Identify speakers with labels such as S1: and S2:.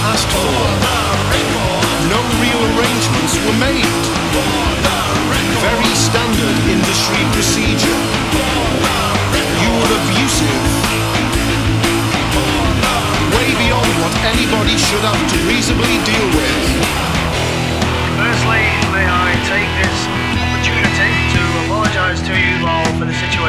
S1: asked for. No real arrangements were made. Very standard industry procedure. You were abusive. Way beyond what anybody should have to reasonably deal with.